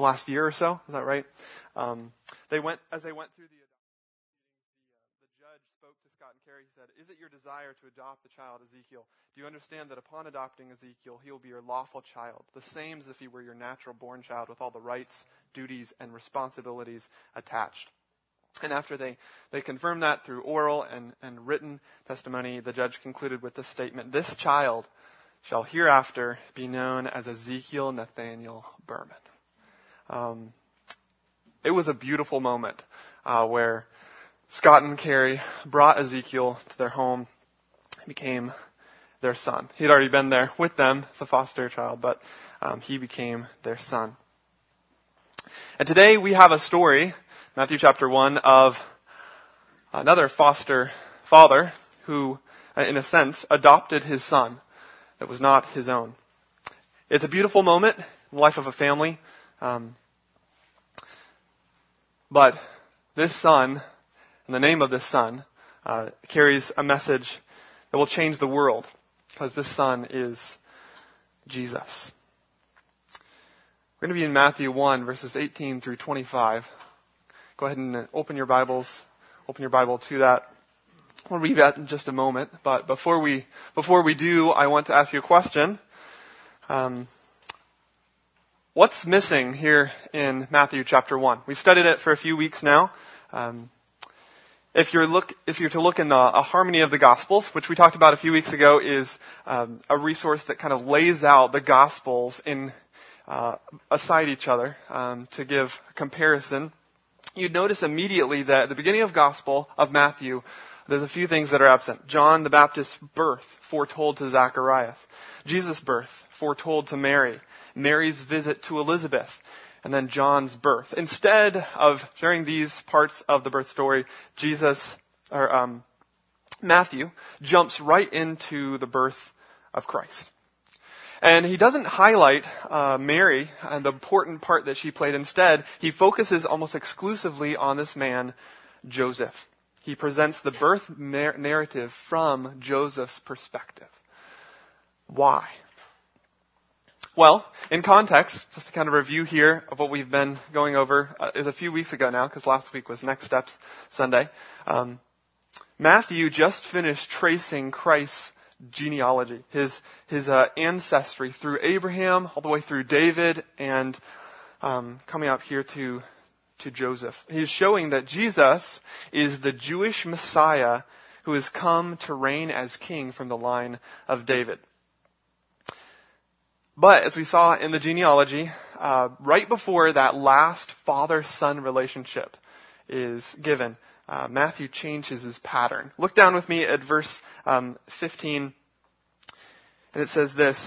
last year or so. Is that right? As they went through the judge spoke to Scott and Carrie. He said, "Is it your desire to adopt the child Ezekiel? Do you understand that upon adopting Ezekiel, he will be your lawful child, the same as if he were your natural born child with all the rights, duties, and responsibilities attached?" And after they confirmed that through oral and written testimony, the judge concluded with this statement: "This child shall hereafter be known as Ezekiel Nathaniel Berman." It was a beautiful moment where Scott and Carrie brought Ezekiel to their home, became their son. He'd already been there with them as a foster child, but he became their son. And today we have a story, Matthew chapter 1, of another foster father who, in a sense, adopted his son that was not his own. It's a beautiful moment in the life of a family. But this son, and the name of this son, carries a message that will change the world, because this son is Jesus. We're going to be in Matthew 1, verses 18 through 25. Go ahead and open your Bible to that. We'll read that in just a moment. But before we do, I want to ask you a question. What's missing here in Matthew chapter 1? We've studied it for a few weeks now. If you're to look in a Harmony of the Gospels, which we talked about a few weeks ago, is a resource that kind of lays out the Gospels in aside each other to give a comparison. You'd notice immediately that at the beginning of Gospel of Matthew, there's a few things that are absent. John the Baptist's birth, foretold to Zacharias. Jesus' birth, foretold to Mary. Mary's visit to Elizabeth. And then John's birth. Instead of sharing these parts of the birth story, Matthew jumps right into the birth of Christ. And he doesn't highlight Mary and the important part that she played. Instead, he focuses almost exclusively on this man, Joseph. He presents the birth narrative from Joseph's perspective. Why? Well, in context, just to kind of review here of what we've been going over, is a few weeks ago now, because last week was Next Steps Sunday. Matthew just finished tracing Christ's genealogy, his ancestry through Abraham, all the way through David, and coming up here to Joseph. He's showing that Jesus is the Jewish Messiah who has come to reign as king from the line of David. But as we saw in the genealogy, right before that last father-son relationship is given, Matthew changes his pattern. Look down with me at verse 15, and it says this,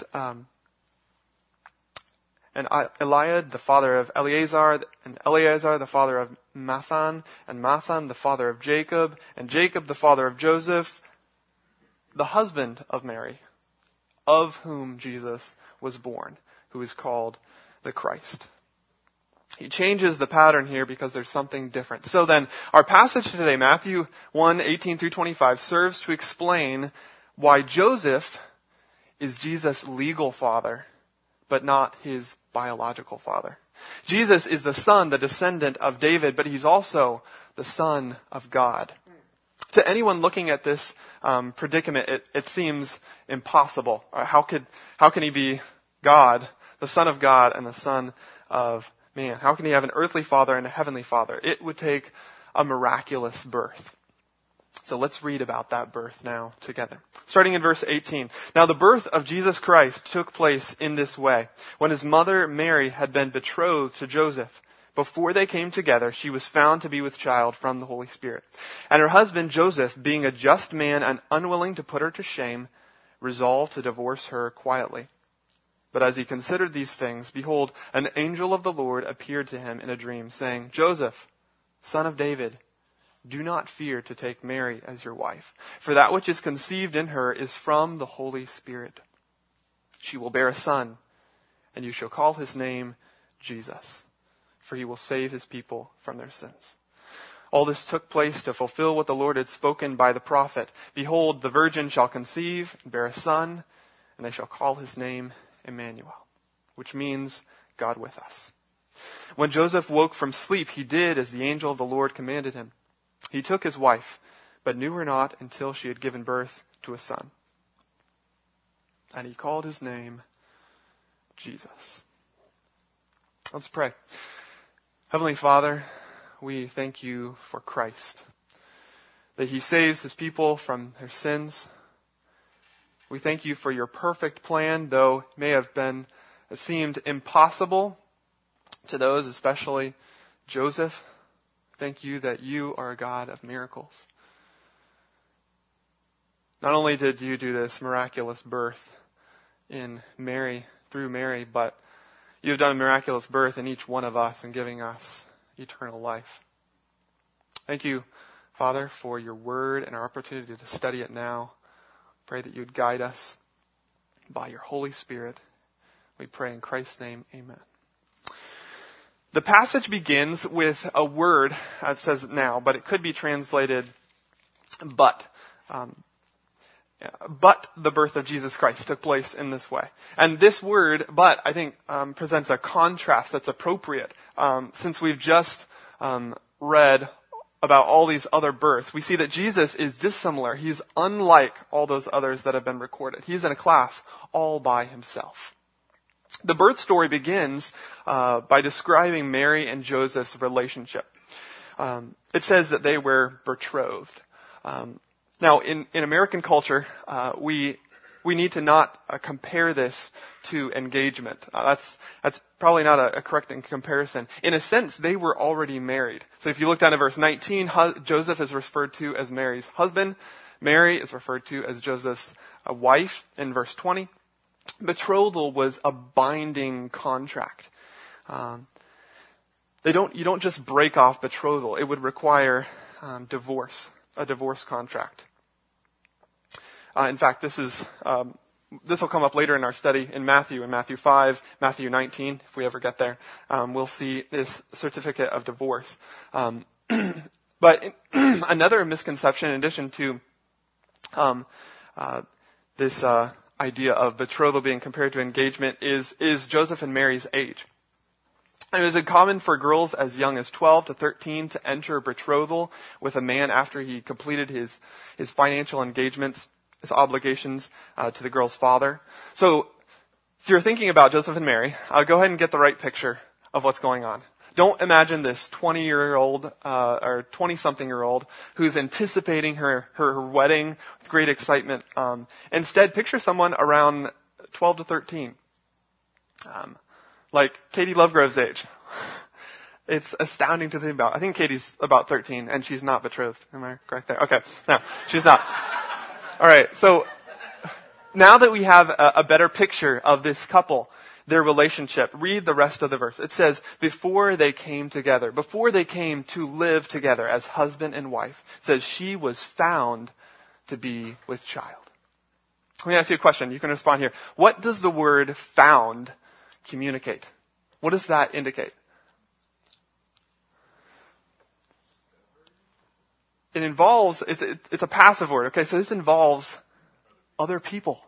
and Eliad, the father of Eleazar, and Eleazar, the father of Mathan, and Mathan, the father of Jacob, and Jacob, the father of Joseph, the husband of Mary, of whom Jesus was born, who is called the Christ. He changes the pattern here because there's something different. So then, our passage today, Matthew 1, 18 through 25, serves to explain why Joseph is Jesus' legal father, but not his biological father. Jesus is the son, the descendant of David, but he's also the Son of God. To anyone looking at this predicament, it seems impossible. How can he be God, the Son of God, and the Son of man? How can he have an earthly father and a heavenly father? It would take a miraculous birth. So let's read about that birth now together. Starting in verse 18. Now the birth of Jesus Christ took place in this way. When his mother Mary had been betrothed to Joseph, before they came together, she was found to be with child from the Holy Spirit. And her husband Joseph, being a just man and unwilling to put her to shame, resolved to divorce her quietly. But as he considered these things, behold, an angel of the Lord appeared to him in a dream, saying, Joseph, son of David, do not fear to take Mary as your wife, for that which is conceived in her is from the Holy Spirit. She will bear a son, and you shall call his name Jesus, for he will save his people from their sins. All this took place to fulfill what the Lord had spoken by the prophet. Behold, the virgin shall conceive and bear a son, and they shall call his name Emmanuel, which means God with us. When Joseph woke from sleep, he did as the angel of the Lord commanded him. He took his wife, but knew her not until she had given birth to a son. And he called his name Jesus. Let's pray. Heavenly Father, we thank you for Christ, that he saves his people from their sins. We thank you for your perfect plan, though it may have seemed impossible to those, especially Joseph. Thank you that you are a God of miracles. Not only did you do this miraculous birth in Mary, through Mary, but you have done a miraculous birth in each one of us and giving us eternal life. Thank you, Father, for your word and our opportunity to study it now. Pray that you would guide us by your Holy Spirit. We pray in Christ's name, amen. The passage begins with a word, it says now, but it could be translated but. But the birth of Jesus Christ took place in this way. And this word, but, I think presents a contrast that's appropriate. Since we've just read about all these other births, we see that Jesus is dissimilar. He's unlike all those others that have been recorded. He's in a class all by himself. The birth story begins by describing Mary and Joseph's relationship. It says that they were betrothed. Now, in American culture, we need to not compare this to engagement. That's probably not a correct comparison. In a sense, they were already married. So if you look down at verse 19, Joseph is referred to as Mary's husband. Mary is referred to as Joseph's wife in verse 20. Betrothal was a binding contract. You don't just break off betrothal. It would require divorce, a divorce contract. In fact, this will come up later in our study in Matthew 5, Matthew 19, if we ever get there. We'll see this certificate of divorce. But another misconception, in addition to this idea of betrothal being compared to engagement, is Joseph and Mary's age. It was common for girls as young as 12 to 13 to enter betrothal with a man after he completed his financial engagements, his obligations to the girl's father. So you're thinking about Joseph and Mary. Go ahead and get the right picture of what's going on. Don't imagine this 20-year-old or 20-something-year-old who's anticipating her wedding with great excitement. Instead, picture someone around 12 to 13. Like Katie Lovegrove's age. It's astounding to think about. I think Katie's about 13, and she's not betrothed. Am I correct there? Okay. No, she's not. All right. So now that we have a better picture of this couple, their relationship, read the rest of the verse. It says, before they came together, before they came to live together as husband and wife, it says she was found to be with child. Let me ask you a question. You can respond here. What does the word found communicate? What does that indicate? It involves, it's a passive word, okay? So this involves other people.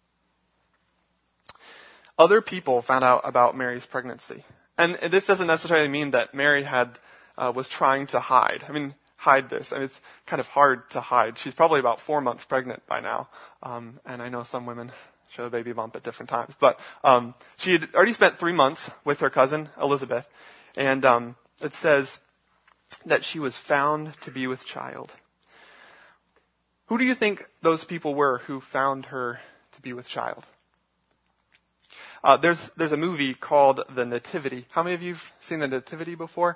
Other people found out about Mary's pregnancy. And this doesn't necessarily mean that Mary was trying to hide. Hide this. It's kind of hard to hide. She's probably about 4 months pregnant by now. And I know some women show a baby bump at different times. But she had already spent 3 months with her cousin, Elizabeth. And it says that she was found to be with child. Who do you think those people were who found her to be with child? There's a movie called The Nativity. How many of you have seen The Nativity before?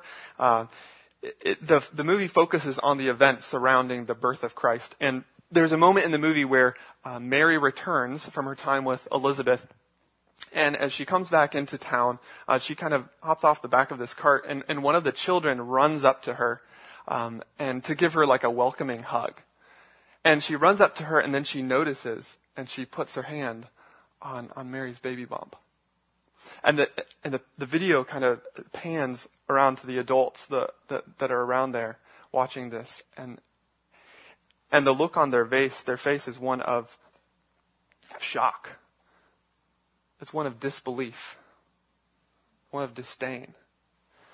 The movie focuses on the events surrounding the birth of Christ. And there's a moment in the movie where Mary returns from her time with Elizabeth. And as she comes back into town, she kind of hops off the back of this cart, and one of the children runs up to her and to give her like a welcoming hug. And she runs up to her, and then she notices, and she puts her hand on Mary's baby bump. And the video kind of pans around to the adults that are around there watching this, and the look on their face is one of shock. It's one of disbelief, one of disdain.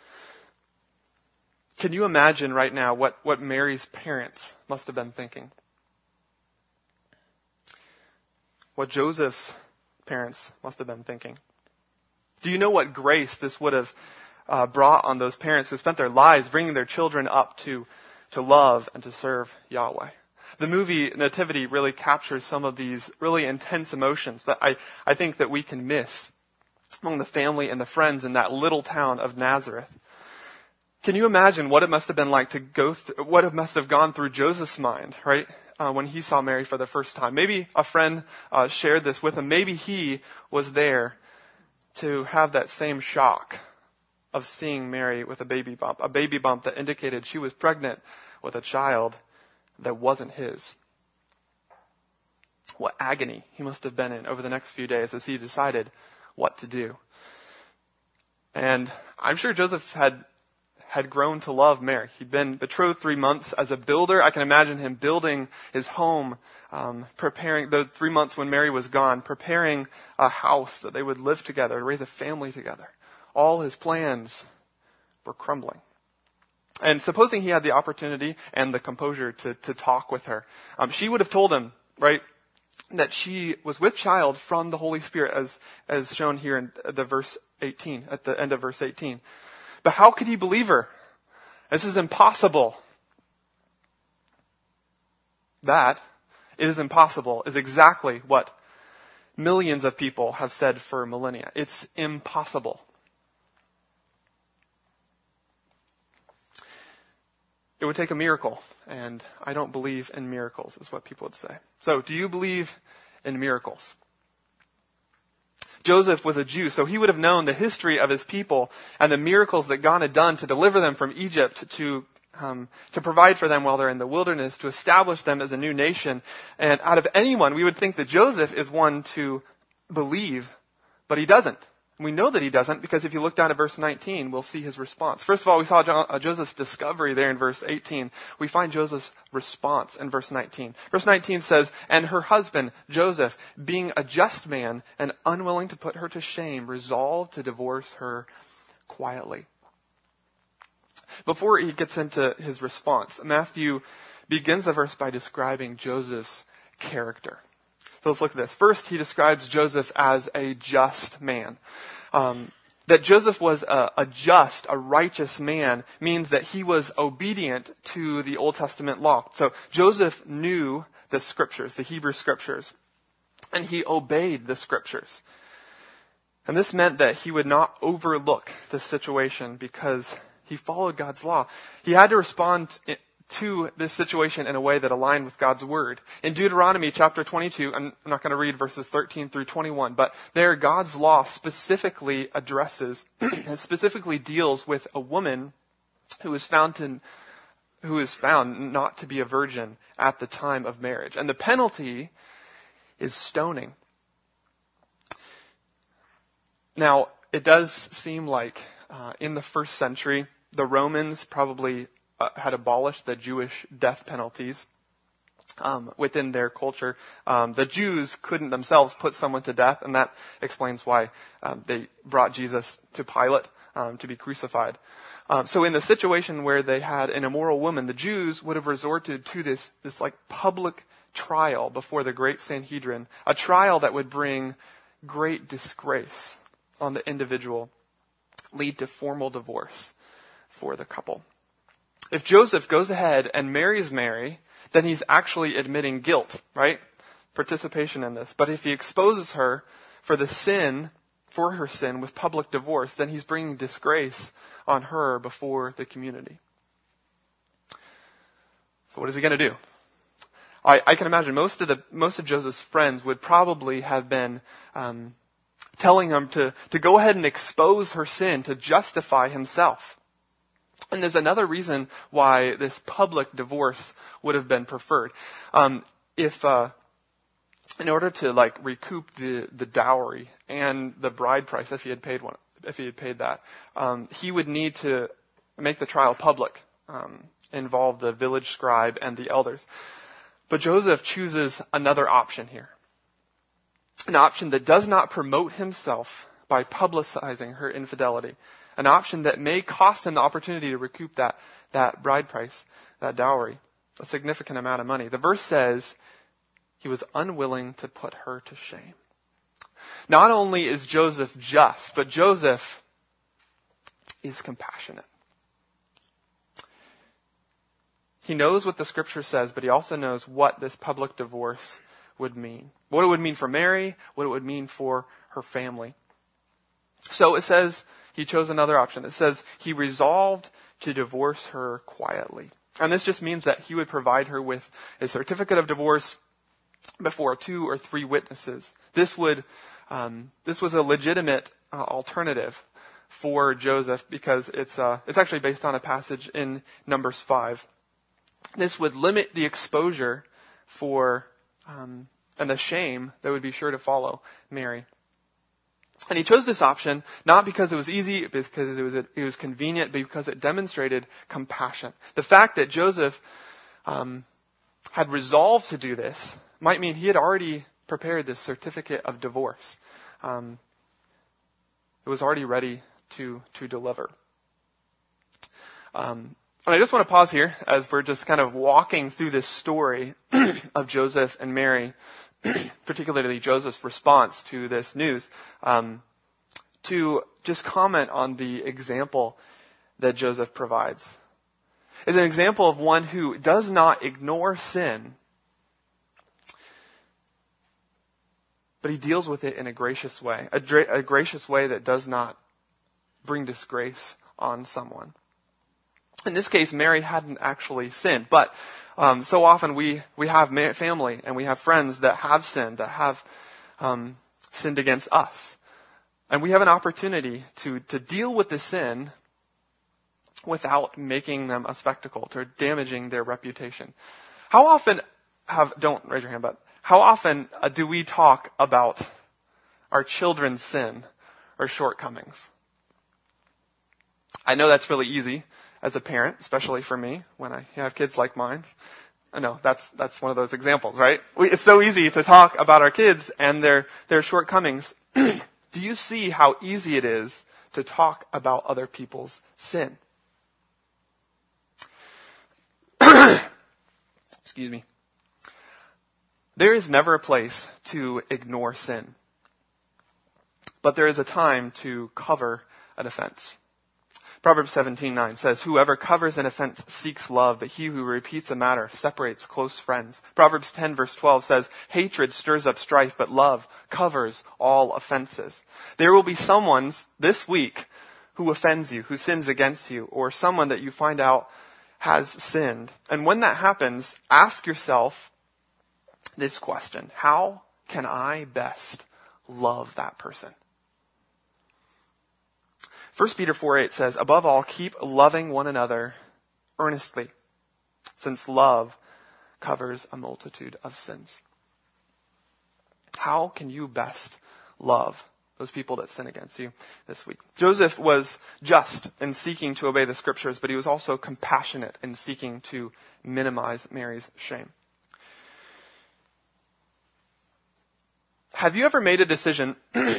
Can you imagine right now what Mary's parents must have been thinking? What Joseph's parents must have been thinking? Do you know what grace this would have brought on those parents who spent their lives bringing their children up to love and to serve Yahweh? The movie Nativity really captures some of these really intense emotions that I think that we can miss among the family and the friends in that little town of Nazareth. Can you imagine what it must have been like to go through, what it must have gone through Joseph's mind, right? When he saw Mary for the first time. Maybe a friend shared this with him. Maybe he was there to have that same shock of seeing Mary with a baby bump that indicated she was pregnant with a child that wasn't his. What agony he must have been in over the next few days as he decided what to do. And I'm sure Joseph had grown to love Mary. He'd been betrothed 3 months as a builder. I can imagine him building his home, preparing the 3 months when Mary was gone, preparing a house that they would live together, raise a family together. All his plans were crumbling. And supposing he had the opportunity and the composure to talk with her, she would have told him, right, that she was with child from the Holy Spirit, as shown here in the verse 18, at the end of verse 18. But how could he believe her? This is impossible. That, it is impossible, is exactly what millions of people have said for millennia. It's impossible. It would take a miracle, and I don't believe in miracles, is what people would say. So, do you believe in miracles? Joseph was a Jew, so he would have known the history of his people and the miracles that God had done to deliver them from Egypt, to provide for them while they're in the wilderness, to establish them as a new nation. And out of anyone, we would think that Joseph is one to believe, but he doesn't. And we know that he doesn't because if you look down at verse 19, we'll see his response. First of all, we saw Joseph's discovery there in verse 18. We find Joseph's response in verse 19. Verse 19 says, "And her husband, Joseph, being a just man and unwilling to put her to shame, resolved to divorce her quietly." Before he gets into his response, Matthew begins the verse by describing Joseph's character. So let's look at this. First, he describes Joseph as a just man. That Joseph was a just, a righteous man means that he was obedient to the Old Testament law. So Joseph knew the scriptures, the Hebrew scriptures, and he obeyed the scriptures. And this meant that he would not overlook the situation because he followed God's law. He had to respond to this situation in a way that aligned with God's word. In Deuteronomy chapter 22, I'm not going to read verses 13 through 21, but there God's law specifically addresses, specifically deals with a woman who is found not to be a virgin at the time of marriage. And the penalty is stoning. Now, it does seem like in the first century, the Romans probably had abolished the Jewish death penalties within their culture. The Jews couldn't themselves put someone to death, and that explains why they brought Jesus to Pilate to be crucified. So in the situation where they had an immoral woman, the Jews would have resorted to this like public trial before the great Sanhedrin, a trial that would bring great disgrace on the individual, lead to formal divorce for the couple. If Joseph goes ahead and marries Mary, then he's actually admitting guilt, right? Participation in this. But if he exposes her for her sin with public divorce, then he's bringing disgrace on her before the community. So what is he going to do? I can imagine most of Joseph's friends would probably have been telling him to go ahead and expose her sin to justify himself. And there's another reason why this public divorce would have been preferred. If in order to recoup the dowry and the bride price, if he had paid that, he would need to make the trial public, involve the village scribe and the elders. But Joseph chooses another option here. An option that does not promote himself by publicizing her infidelity. an option that may cost him the opportunity to recoup that bride price, that dowry, a significant amount of money. The verse says he was unwilling to put her to shame. Not only is Joseph just, but Joseph is compassionate. He knows what the scripture says, but he also knows what this public divorce would mean. What it would mean for Mary, what it would mean for her family. So it says he chose another option. It says he resolved to divorce her quietly. And this just means that he would provide her with a certificate of divorce before 2 or 3 witnesses. This was a legitimate alternative for Joseph because it's actually based on a passage in Numbers 5. This would limit the exposure for and the shame that would be sure to follow Mary. And he chose this option not because it was easy, because it was convenient, but because it demonstrated compassion. The fact that Joseph had resolved to do this might mean he had already prepared this certificate of divorce. It was already ready to deliver. And I just want to pause here as we're just kind of walking through this story of Joseph and Mary, particularly Joseph's response to this news, to just comment on the example that Joseph provides. It's an example of one who does not ignore sin, but he deals with it in a gracious way, a gracious way that does not bring disgrace on someone. In this case, Mary hadn't actually sinned, but so often we have family and we have friends that have sinned, that have sinned against us. And we have an opportunity to deal with the sin without making them a spectacle, or damaging their reputation. How often don't raise your hand, but how often do we talk about our children's sin or shortcomings? I know that's really easy as a parent, especially for me, when I have kids like mine. I know that's one of those examples, right? It's so easy to talk about our kids and their shortcomings. Do you see how easy it is to talk about other people's sin? Excuse me. There is never a place to ignore sin, but there is a time to cover an offense. Proverbs 17:9 says, "Whoever covers an offense seeks love, but he who repeats a matter separates close friends." Proverbs 10 verse 12 says, "Hatred stirs up strife, but love covers all offenses." There will be someone this week who offends you, who sins against you, or someone that you find out has sinned. And when that happens, ask yourself this question: how can I best love that person? 1 Peter 4:8 says, "Above all, keep loving one another earnestly, since love covers a multitude of sins." How can you best love those people that sin against you this week? Joseph was just in seeking to obey the scriptures, but he was also compassionate in seeking to minimize Mary's shame. Have you ever made a decision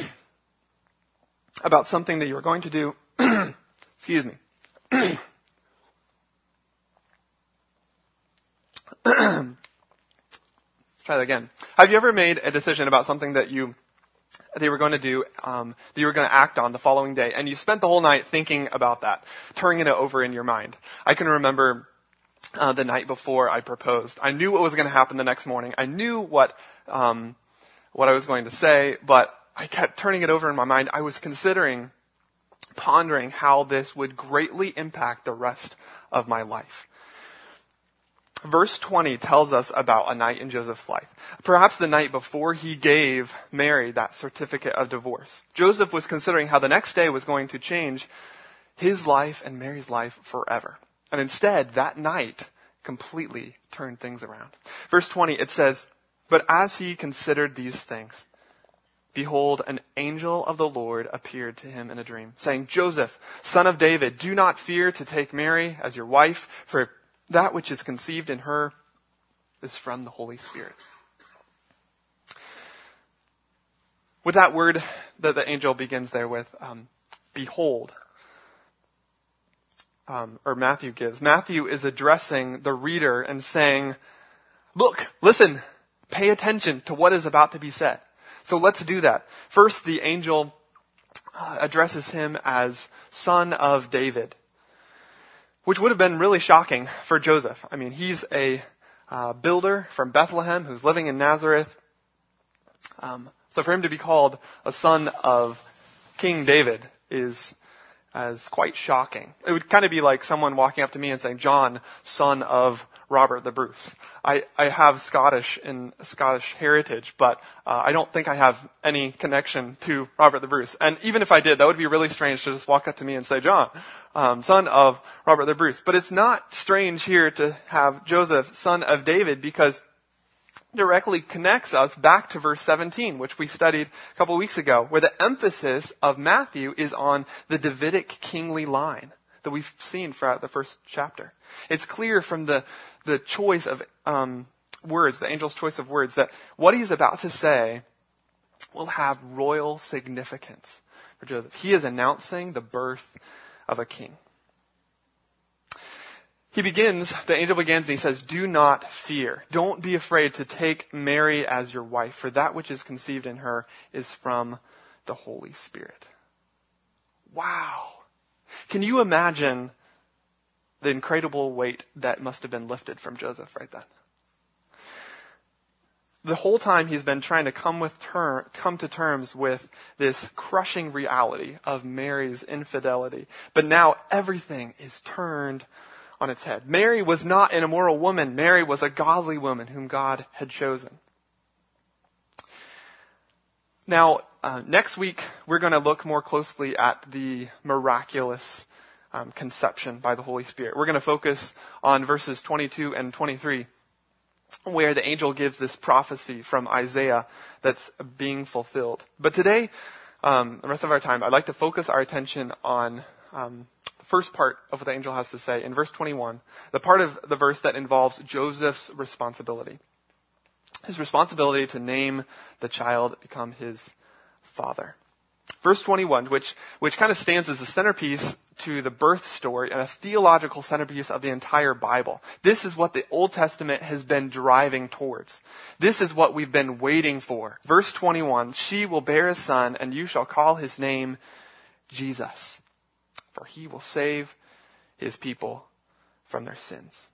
about something that you were going to do? Excuse me. Let's try that again. Have you ever made a decision about something that you were going to do, that you were going to act on the following day, and you spent the whole night thinking about that, turning it over in your mind? I can remember the night before I proposed. I knew what was going to happen the next morning. I knew what I was going to say, but I kept turning it over in my mind. I was pondering how this would greatly impact the rest of my life. Verse 20 tells us about a night in Joseph's life. Perhaps the night before he gave Mary that certificate of divorce. Joseph was considering how the next day was going to change his life and Mary's life forever. And instead, that night completely turned things around. Verse 20, it says, "But as he considered these things, behold, an angel of the Lord appeared to him in a dream, saying, 'Joseph, son of David, do not fear to take Mary as your wife, for that which is conceived in her is from the Holy Spirit.'" With that word that the angel begins there with, behold, or Matthew gives. Matthew is addressing the reader and saying, look, listen, pay attention to what is about to be said. So let's do that. First, the angel addresses him as son of David, which would have been really shocking for Joseph. I mean, he's a builder from Bethlehem who's living in Nazareth. So for him to be called a son of King David is quite shocking. It would kind of be like someone walking up to me and saying, John, son of Robert the Bruce. I have Scottish heritage, but I don't think I have any connection to Robert the Bruce. And even if I did, that would be really strange to just walk up to me and say, John, son of Robert the Bruce. But it's not strange here to have Joseph, son of David, because directly connects us back to verse 17, which we studied a couple of weeks ago, where the emphasis of Matthew is on the Davidic kingly line that we've seen throughout the first chapter. It's clear from the choice of words, the angel's choice of words, that what he's about to say will have royal significance for Joseph. He is announcing the birth of a king. The angel begins and he says, do not fear. Don't be afraid to take Mary as your wife, for that which is conceived in her is from the Holy Spirit. Wow. Can you imagine the incredible weight that must have been lifted from Joseph right then? The whole time he's been trying to come to terms with this crushing reality of Mary's infidelity. But now everything is turned on its head. Mary was not an immoral woman. Mary was a godly woman whom God had chosen. Now, next week, we're going to look more closely at the miraculous conception by the Holy Spirit. We're going to focus on verses 22 and 23, where the angel gives this prophecy from Isaiah that's being fulfilled. But today, the rest of our time, I'd like to focus our attention on first part of what the angel has to say in verse 21, the part of the verse that involves Joseph's responsibility. His responsibility to name the child, become his father. Verse 21, which kind of stands as the centerpiece to the birth story and a theological centerpiece of the entire Bible. This is what the Old Testament has been driving towards. This is what we've been waiting for. Verse 21, she will bear a son, and you shall call his name Jesus, for he will save his people from their sins.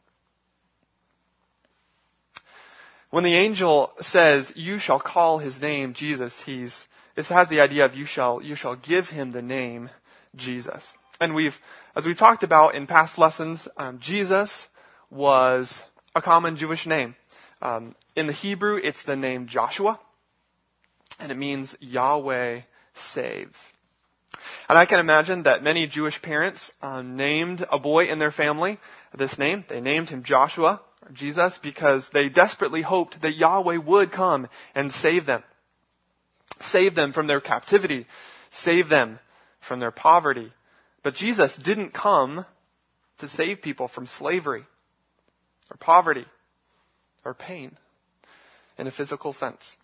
When the angel says, you shall call his name Jesus, this has the idea of you shall give him the name Jesus. And as we've talked about in past lessons, Jesus was a common Jewish name. In the Hebrew, it's the name Joshua, and it means Yahweh saves. And I can imagine that many Jewish parents named a boy in their family this name. They named him Joshua, or Jesus, because they desperately hoped that Yahweh would come and save them. Save them from their captivity. Save them from their poverty. But Jesus didn't come to save people from slavery or poverty or pain in a physical sense.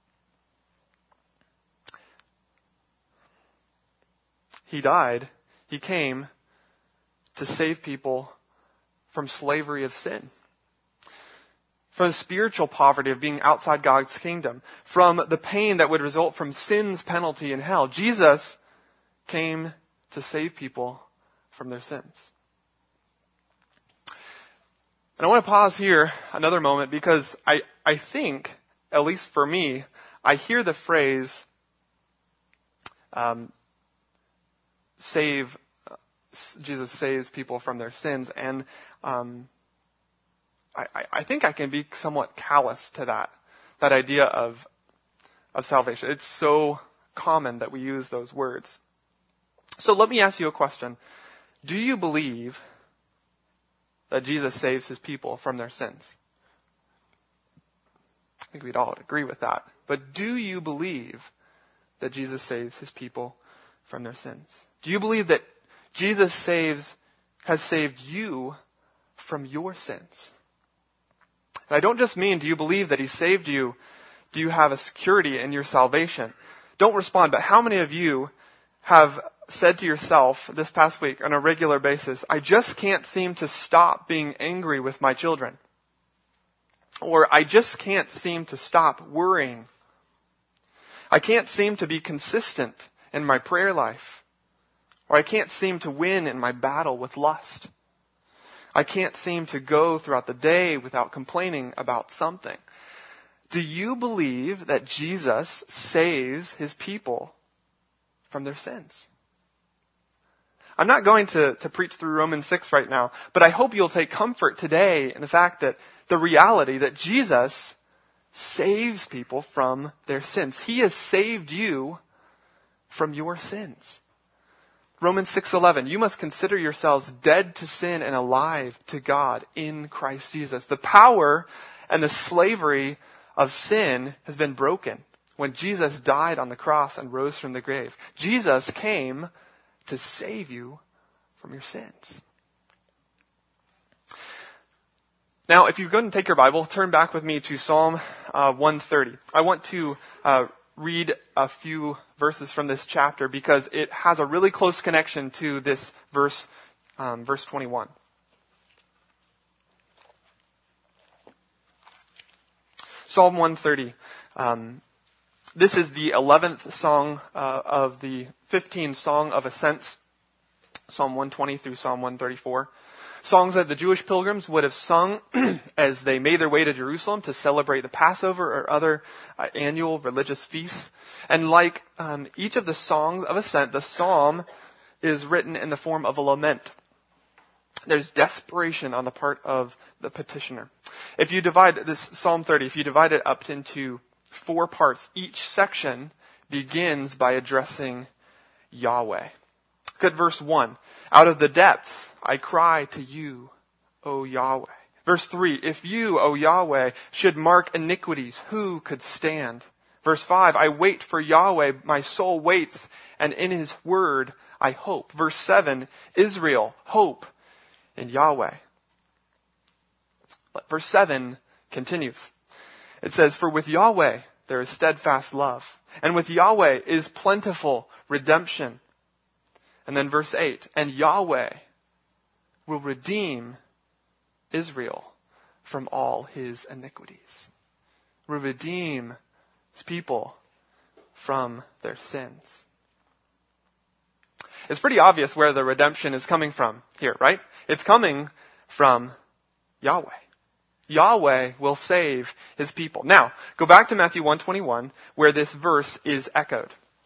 He died. He came to save people from slavery of sin, from the spiritual poverty of being outside God's kingdom, from the pain that would result from sin's penalty in hell. Jesus came to save people from their sins. And I want to pause here another moment because I think, at least for me, I hear the phrase Jesus saves people from their sins, and I think I can be somewhat callous to that idea of salvation. It's so common that we use those words. So let me ask you a question. Do you believe that Jesus saves his people from their sins? I think we'd all agree with that. But do you believe that Jesus saves his people from their sins? Do you believe that Jesus has saved you from your sins? And I don't just mean, do you believe that he saved you? Do you have a security in your salvation? Don't respond, but how many of you have said to yourself this past week on a regular basis, I just can't seem to stop being angry with my children? Or I just can't seem to stop worrying. I can't seem to be consistent in my prayer life. Or I can't seem to win in my battle with lust. I can't seem to go throughout the day without complaining about something. Do you believe that Jesus saves his people from their sins? I'm not going to preach through Romans 6 right now, but I hope you'll take comfort today in the fact that the reality that Jesus saves people from their sins. He has saved you from your sins. Romans 6:11, you must consider yourselves dead to sin and alive to God in Christ Jesus. The power and the slavery of sin has been broken when Jesus died on the cross and rose from the grave. Jesus came to save you from your sins. Now, if you go and take your Bible, turn back with me to Psalm 130. I want to read a few verses from this chapter because it has a really close connection to this verse 21. Psalm 130. This is the 11th song of the 15 Song of Ascents, Psalm 120 through Psalm 134. Songs that the Jewish pilgrims would have sung as they made their way to Jerusalem to celebrate the Passover or other annual religious feasts. And like each of the songs of ascent, the psalm is written in the form of a lament. There's desperation on the part of the petitioner. If you divide this Psalm 30, if you divide it up into 4 parts, each section begins by addressing Yahweh. Look at verse 1. Out of the depths I cry to you, O Yahweh. Verse 3. If you, O Yahweh, should mark iniquities, who could stand? Verse 5. I wait for Yahweh, my soul waits, and in his word I hope. Verse 7. Israel, hope in Yahweh. Verse 7 continues. It says, for with Yahweh there is steadfast love, and with Yahweh is plentiful redemption. And then verse 8, and Yahweh will redeem Israel from all his iniquities. Will redeem his people from their sins. It's pretty obvious where the redemption is coming from here, right? It's coming from Yahweh. Yahweh will save his people. Now, go back to Matthew 1:21, where this verse is echoed.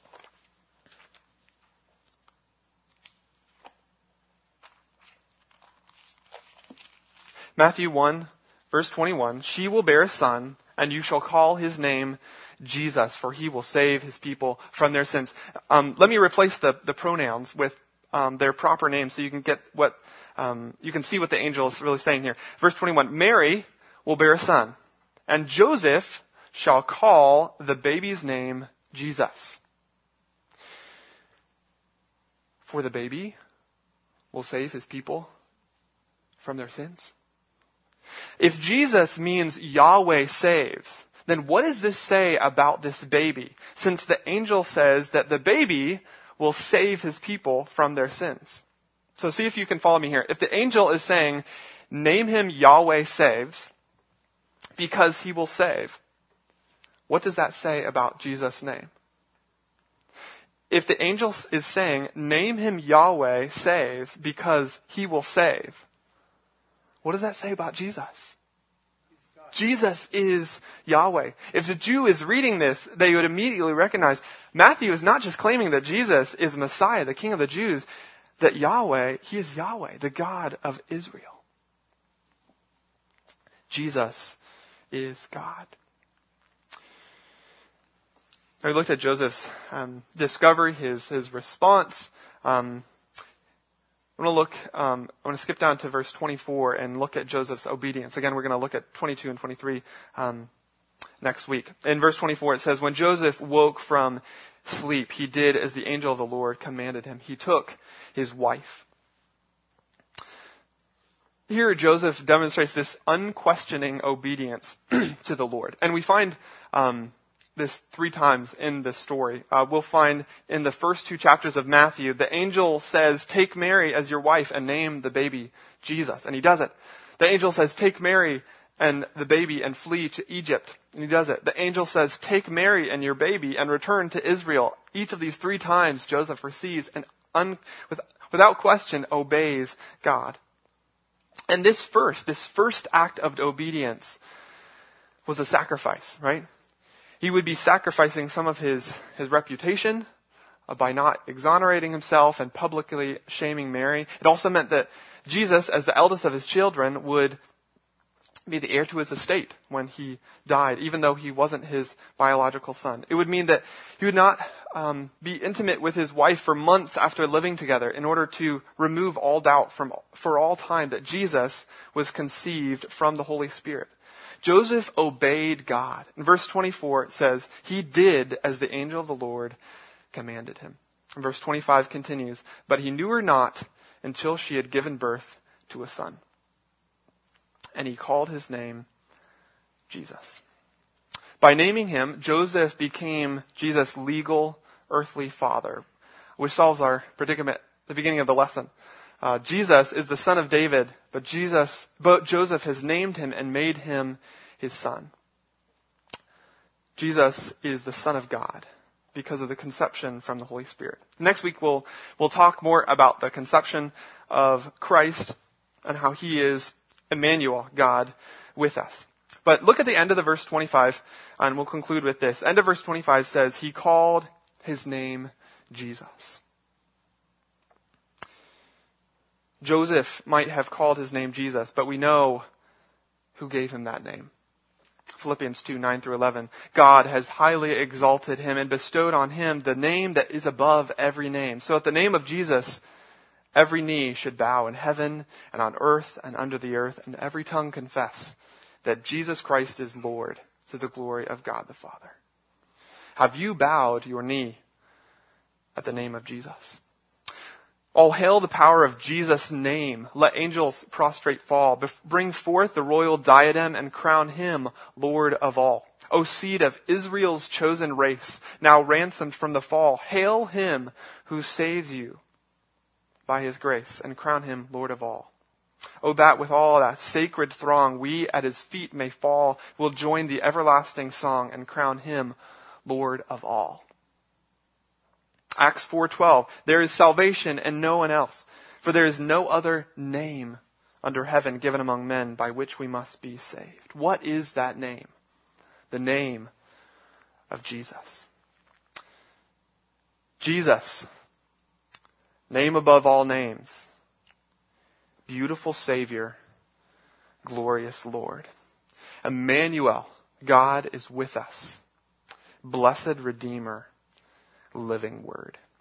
Matthew 1, verse 21, she will bear a son, and you shall call his name Jesus, for he will save his people from their sins. Let me replace the pronouns with their proper names so you can get what you can see what the angel is really saying here. Verse 21, Mary will bear a son, and Joseph shall call the baby's name Jesus. For the baby will save his people from their sins. If Jesus means Yahweh saves, then what does this say about this baby? Since the angel says that the baby will save his people from their sins. So see if you can follow me here. If the angel is saying, name him Yahweh saves, because he will save, what does that say about Jesus' name? If the angel is saying, name him Yahweh saves, because he will save, what does that say about Jesus? Jesus is Yahweh. If the Jew is reading this, they would immediately recognize Matthew is not just claiming that Jesus is the Messiah, the King of the Jews, that Yahweh, he is Yahweh, the God of Israel. Jesus is God. I looked at Joseph's discovery, his response. I'm going to skip down to verse 24 and look at Joseph's obedience. Again, we're going to look at 22 and 23 next week. In verse 24, it says, when Joseph woke from sleep, he did as the angel of the Lord commanded him. He took his wife. Here, Joseph demonstrates this unquestioning obedience to the Lord. And we find this 3 times in this story. We'll find in the first 2 chapters of Matthew, the angel says, take Mary as your wife and name the baby Jesus. And he does it. The angel says, take Mary and the baby and flee to Egypt. And he does it. The angel says, take Mary and your baby and return to Israel. Each of these 3 times Joseph receives and without question obeys God. And this first act of obedience was a sacrifice, right? He would be sacrificing some of his reputation by not exonerating himself and publicly shaming Mary. It also meant that Jesus, as the eldest of his children, would be the heir to his estate when he died, even though he wasn't his biological son. It would mean that he would not be intimate with his wife for months after living together in order to remove all doubt for all time that Jesus was conceived from the Holy Spirit. Joseph obeyed God. In verse 24 it says, he did as the angel of the Lord commanded him. And verse 25 continues, but he knew her not until she had given birth to a son. And he called his name Jesus. By naming him, Joseph became Jesus' legal earthly father, which solves our predicament at the beginning of the lesson. Jesus is the son of David, but Joseph has named him and made him his son. Jesus is the Son of God because of the conception from the Holy Spirit. Next week we'll talk more about the conception of Christ and how he is Emmanuel, God with us. But look at the end of the verse 25, and we'll conclude with this. End of verse 25 says, he called his name Jesus. Joseph might have called his name Jesus, but we know who gave him that name. Philippians 2, 9 through 11. God has highly exalted him and bestowed on him the name that is above every name. So at the name of Jesus, every knee should bow in heaven and on earth and under the earth, and every tongue confess that Jesus Christ is Lord, to the glory of God the Father. Have you bowed your knee at the name of Jesus? All hail the power of Jesus' name. Let angels prostrate fall. Bring forth the royal diadem and crown him Lord of all. O seed of Israel's chosen race, now ransomed from the fall, hail him who saves you by his grace, and crown him Lord of all. Oh, that with all that sacred throng we at his feet may fall, will join the everlasting song and crown him Lord of all. Acts 4:12, there is salvation in no one else, for there is no other name under heaven given among men by which we must be saved. What is that name? The name of Jesus. Jesus, name above all names, beautiful Savior, glorious Lord. Emmanuel, God is with us. Blessed Redeemer, living Word.